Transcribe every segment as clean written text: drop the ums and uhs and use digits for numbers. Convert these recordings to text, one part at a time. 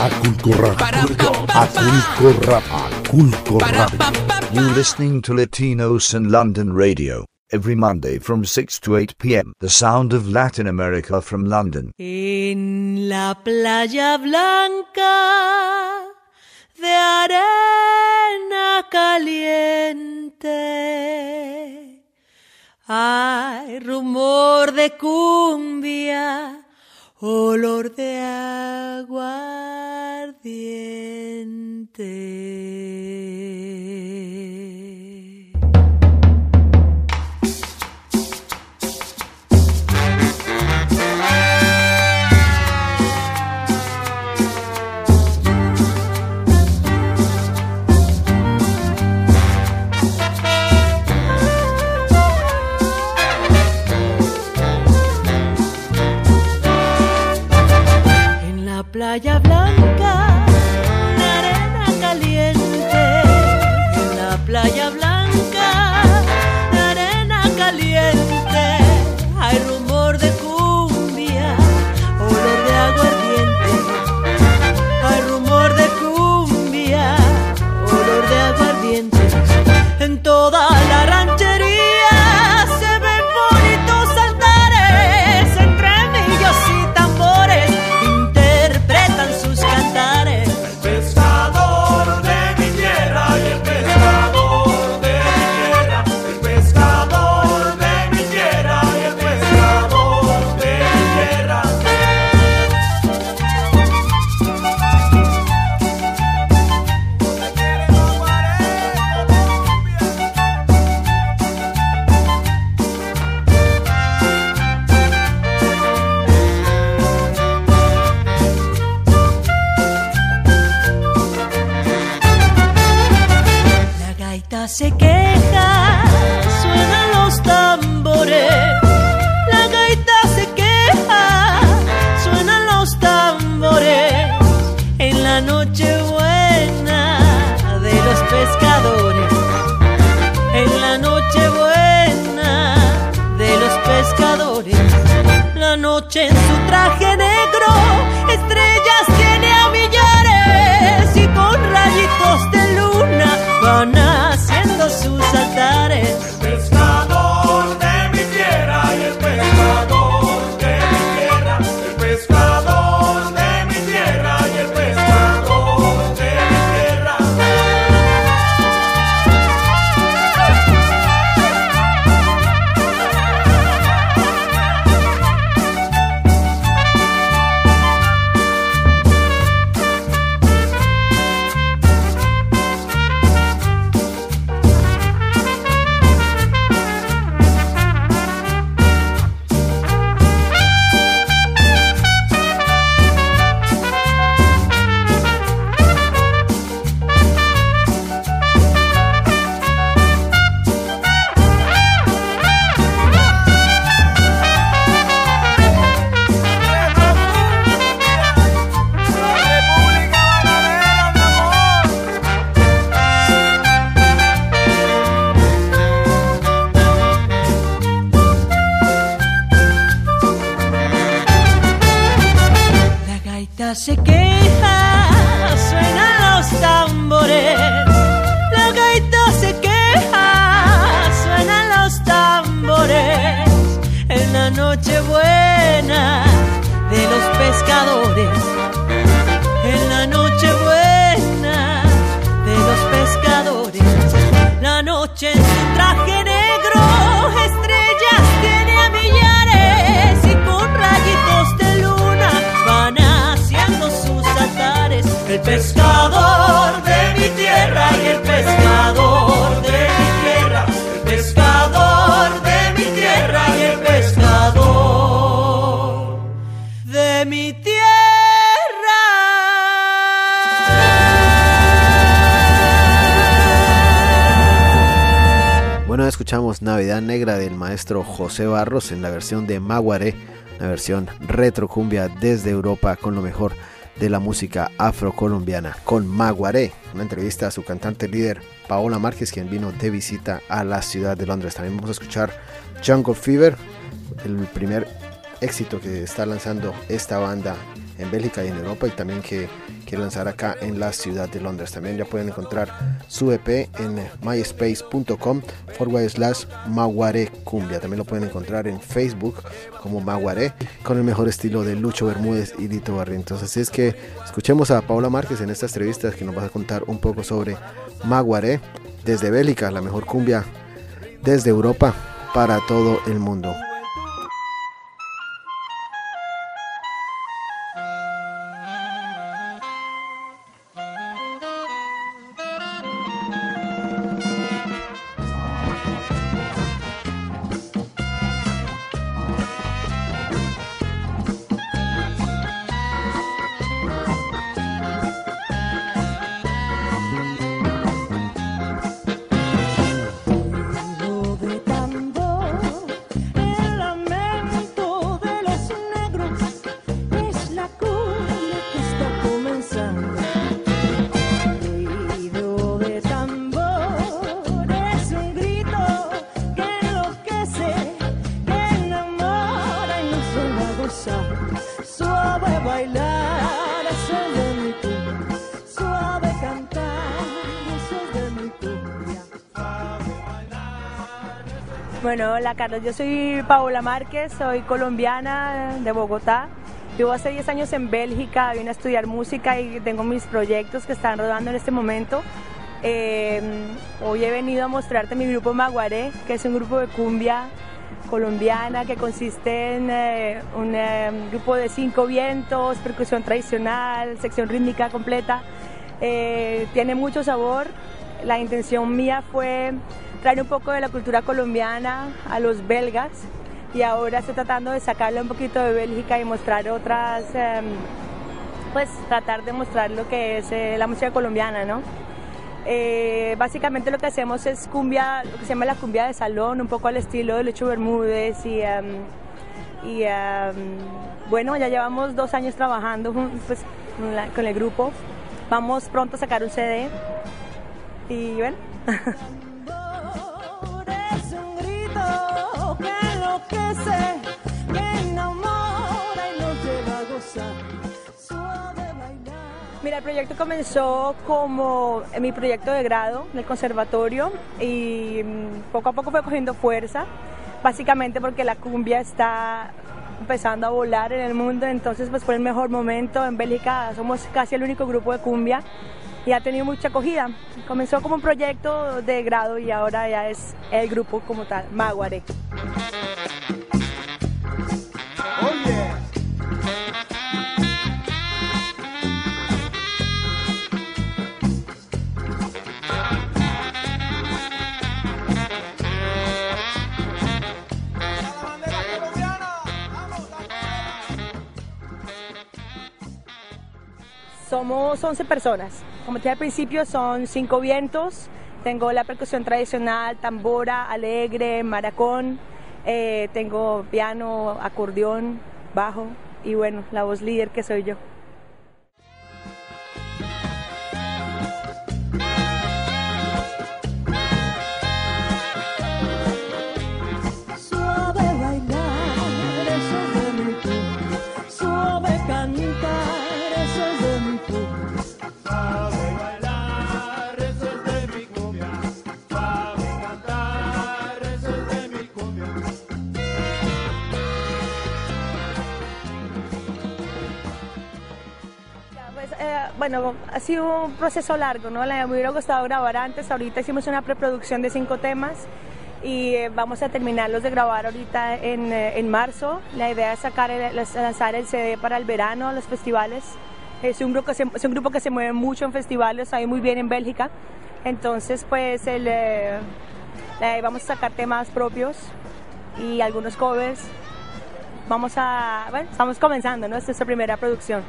You're listening to Latinos in London Radio. Every Monday from 6 to 8 p.m. The sound of Latin America from London. En la playa blanca de arena caliente hay rumor de cumbia, olor de aguardiente. Playa blanca, de arena caliente, en la playa blanca, de arena caliente, hay rumor de cumbia, olor de aguardiente, hay rumor de cumbia, olor de aguardiente, en toda la ranchería se ven bonitos altares, entre millos y tambores, sus cantares. El pescador de mi tierra y el pescador de mi tierra, el pescador de mi tierra y el pescador de mi tierra. Se queja, suenan los tambores. La gaita se queja, suenan los tambores. En la noche buena de los pescadores. En la noche buena de los pescadores. La noche en su traje negro, estrellas tiene a millares y con rayitos de luna van haciendo sus altares. El pescador de mi tierra y el pescador de mi tierra, el pescador de mi tierra y el pescador de mi tierra. Se queja, suenan los tambores. La gaita se queja, suenan los tambores. En la noche buena de los pescadores. En la noche buena de los pescadores. La noche en su traje negro, estrellas tiene a millares y con rayitos de luna van haciendo sus altares. El pescador de mi tierra y el pescador de mi tierra, el pescador de mi tierra y el pescador de mi tierra. Bueno, escuchamos Navidad Negra del maestro José Barros en la versión de Maguaré, una versión retro cumbia desde Europa con lo mejor de la música afrocolombiana con Maguaré. Una entrevista a su cantante líder Paola Márquez, quien vino de visita a la ciudad de Londres. También vamos a escuchar Jungle Fever, el primer éxito que está lanzando esta banda en Bélgica y en Europa, y también que quiere lanzar acá en la ciudad de Londres. También ya pueden encontrar su EP en myspace.com/Maguare Cumbia. También lo pueden encontrar en Facebook como Maguare, con el mejor estilo de Lucho Bermúdez y Lito Barrientos. Así es que escuchemos a Paola Márquez en esta entrevista, que nos va a contar un poco sobre Maguare desde Bélgica, la mejor cumbia desde Europa para todo el mundo. Bueno, hola Carlos, yo soy Paola Márquez, soy colombiana de Bogotá. Vivo hace 10 años en Bélgica, vine a estudiar música y tengo mis proyectos que están rodando en este momento. Hoy he venido a mostrarte mi grupo Maguare, que es un grupo de cumbia colombiana que consiste en un grupo de 5 vientos, percusión tradicional, sección rítmica completa. Tiene mucho sabor. La intención mía fue traer un poco de la cultura colombiana a los belgas y ahora estoy tratando de sacarle un poquito de Bélgica y mostrar otras, pues tratar de mostrar lo que es la música colombiana, ¿no? Básicamente lo que hacemos es cumbia, lo que se llama la cumbia de salón, un poco al estilo de Lucho Bermúdez y bueno, ya llevamos 2 años trabajando pues, con el grupo. Vamos pronto a sacar un CD y bueno. Mira, el proyecto comenzó como mi proyecto de grado en el conservatorio y poco a poco fue cogiendo fuerza, básicamente porque la cumbia está empezando a volar en el mundo, entonces pues fue el mejor momento. En Bélgica somos casi el único grupo de cumbia y ha tenido mucha acogida. Comenzó como un proyecto de grado y ahora ya es el grupo como tal, Maguare. Somos 11 personas, como te dije al principio son 5 vientos, tengo la percusión tradicional, tambora, alegre, maracón, tengo piano, acordeón, bajo y bueno, la voz líder que soy yo. Suave bailar, eso es de mi cumbia, suave cantar. Bueno, ha sido un proceso largo, ¿no? Me hubiera gustado grabar antes. Ahorita hicimos una preproducción de 5 temas y vamos a terminarlos de grabar ahorita en marzo. La idea es lanzar el CD para el verano, los festivales. Es un grupo que se mueve mucho en festivales, sabe muy bien en Bélgica. Entonces, pues vamos a sacar temas propios y algunos covers. Bueno, estamos comenzando, ¿no? Esta es nuestra primera producción.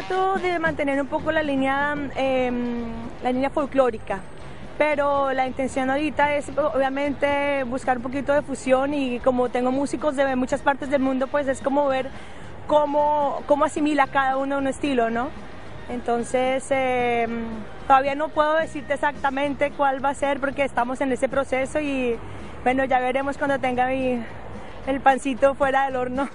trato de mantener un poco la línea folclórica, pero la intención ahorita es obviamente buscar un poquito de fusión, y como tengo músicos de muchas partes del mundo, pues es como ver cómo asimila cada uno un estilo, ¿no? Entonces todavía no puedo decirte exactamente cuál va a ser porque estamos en ese proceso, y bueno, ya veremos cuando tenga el pancito fuera del horno.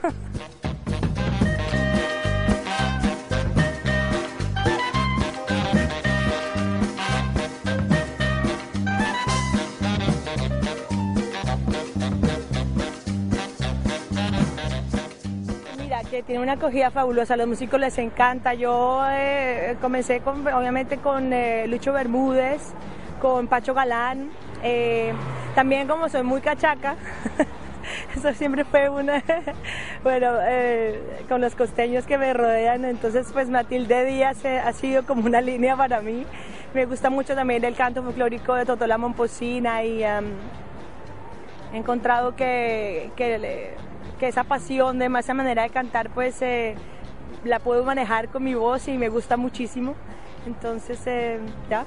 Que tiene una acogida fabulosa, a los músicos les encanta. Yo comencé obviamente con Lucho Bermúdez, con Pacho Galán, también como soy muy cachaca, eso siempre fue bueno, con los costeños que me rodean, entonces pues Matilde Díaz ha sido como una línea para mí. Me gusta mucho también el canto folclórico de Totó la Momposina, y he encontrado que esa pasión, esa manera de cantar, pues la puedo manejar con mi voz y me gusta muchísimo. Entonces, ya.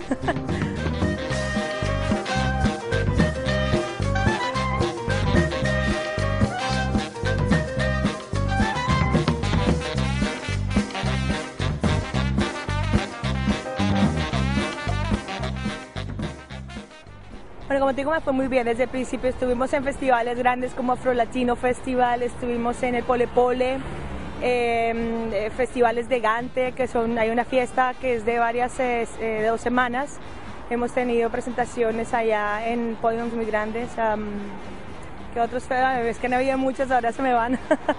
Bueno, como te digo, me fue muy bien desde el principio. Estuvimos en festivales grandes como Afro Latino Festival, estuvimos en el Pole Pole, festivales de Gante, hay una fiesta que es de de 2 semanas. Hemos tenido presentaciones allá en podiums muy grandes. ¿Qué otros? Es que no había muchos, ahora se me van.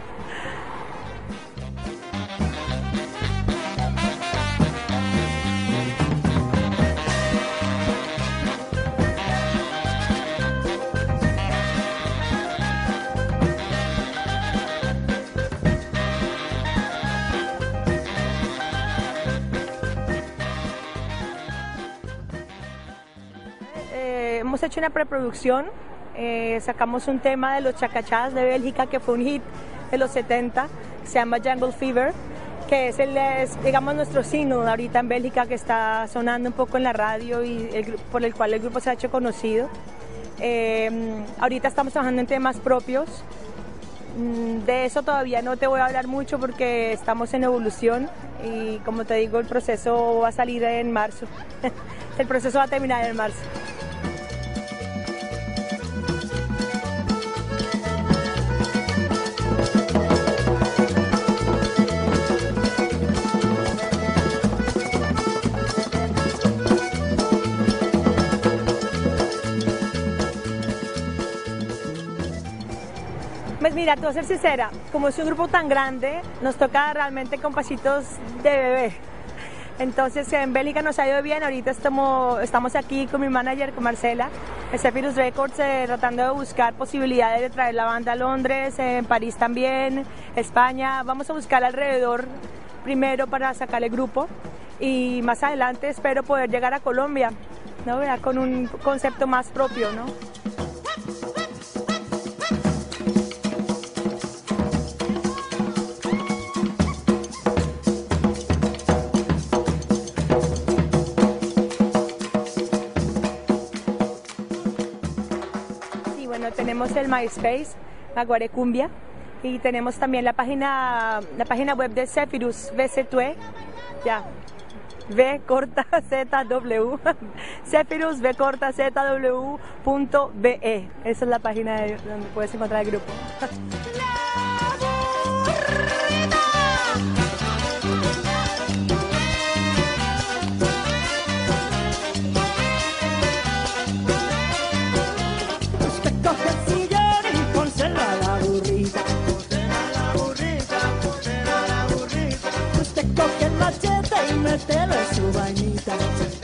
Hemos hecho una preproducción, sacamos un tema de los Chacachás de Bélgica que fue un hit de los 70, se llama Jungle Fever, que es digamos nuestro single ahorita en Bélgica, que está sonando un poco en la radio y por el cual el grupo se ha hecho conocido. Ahorita estamos trabajando en temas propios. De eso todavía no te voy a hablar mucho porque estamos en evolución, y como te digo, el proceso va a salir en marzo. El proceso va a terminar en marzo. Pues mira, te voy a ser sincera, como es un grupo tan grande, nos toca realmente con pasitos de bebé. Entonces en Bélgica nos ha ido bien, ahorita estamos aquí con mi manager, con Marcela, en Zephyrus Records, tratando de buscar posibilidades de traer la banda a Londres, en París también, España. Vamos a buscar alrededor primero para sacar el grupo, y más adelante espero poder llegar a Colombia, ¿no? Con un concepto más propio, ¿no? Tenemos el MySpace, Maguare Cumbia, y tenemos también la página web de Zephyrus, VZW, ya, V-ZW, Zephyrus, V-ZW.be. Esa es la página donde puedes encontrar el grupo. Métele su vainita,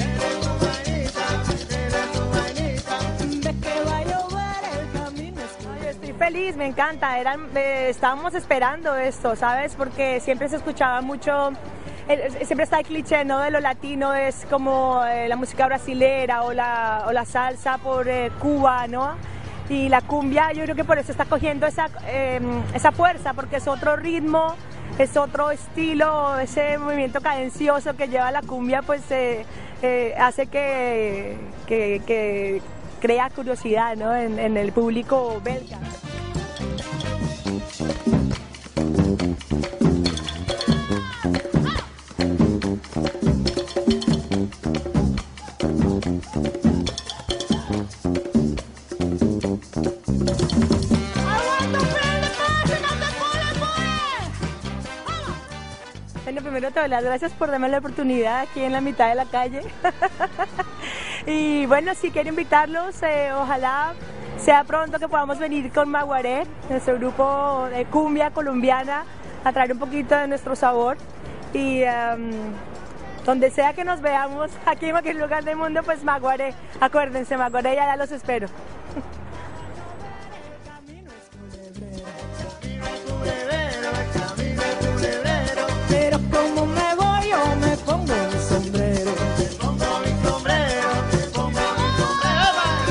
de que va a llover el camino. Yo estoy feliz, me encanta. Estábamos esperando esto, ¿sabes? Porque siempre se escuchaba mucho, siempre está el cliché, ¿no? De lo latino es como la música brasilera o la salsa por Cuba, ¿no? Y la cumbia, yo creo que por eso está cogiendo esa fuerza, porque es otro ritmo, es otro estilo, ese movimiento cadencioso que lleva la cumbia, pues hace que crea curiosidad, ¿no? en el público belga. Bueno, primero te doy las gracias por darme la oportunidad aquí en la mitad de la calle. Y bueno, sí quiero invitarlos, ojalá sea pronto que podamos venir con Maguaré, nuestro grupo de cumbia colombiana, a traer un poquito de nuestro sabor. Y donde sea que nos veamos, aquí en cualquier lugar del mundo, pues Maguaré, acuérdense, Maguaré, ya los espero. Pero como me voy yo me pongo mi sombrero. Me pongo mi sombrero, me pongo mi sombrero.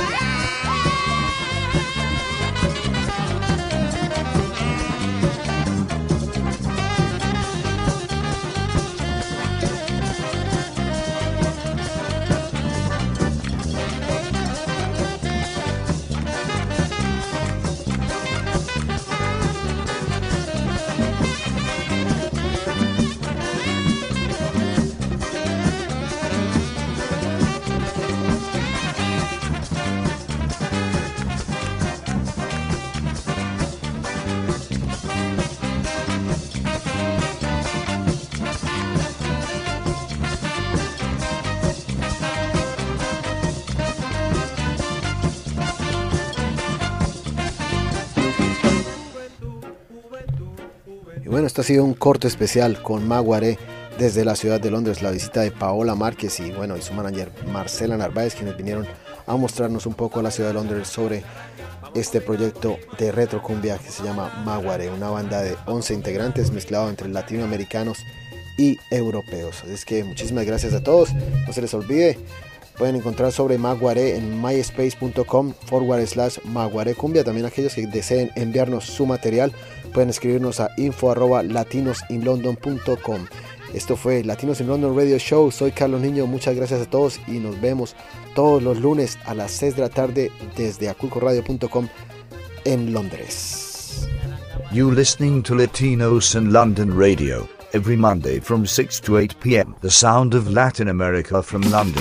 Y bueno, esto ha sido un corto especial con Maguaré desde la ciudad de Londres, la visita de Paola Márquez y bueno, y su manager Marcela Narváez, quienes vinieron a mostrarnos un poco a la ciudad de Londres sobre este proyecto de retrocumbia que se llama Maguaré, una banda de 11 integrantes mezclado entre latinoamericanos y europeos. Así es que muchísimas gracias a todos, no se les olvide, pueden encontrar sobre Maguaré en myspace.com/Maguarecumbia. También aquellos que deseen enviarnos su material pueden escribirnos a info@latinosinlondon.com. Esto fue Latinos in London Radio Show. Soy Carlos Niño, muchas gracias a todos y nos vemos todos los lunes a las 6 de la tarde desde aculcoradio.com en Londres. You listening to Latinos in London Radio every Monday from 6 to 8 p.m. The sound of Latin America from London.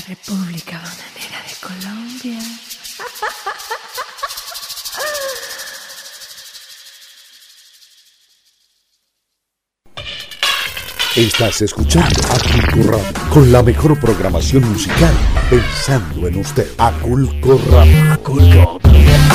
República Bananera de Colombia. Estás escuchando Aculco Radio, con la mejor programación musical, pensando en usted. Aculco Radio. Aculco.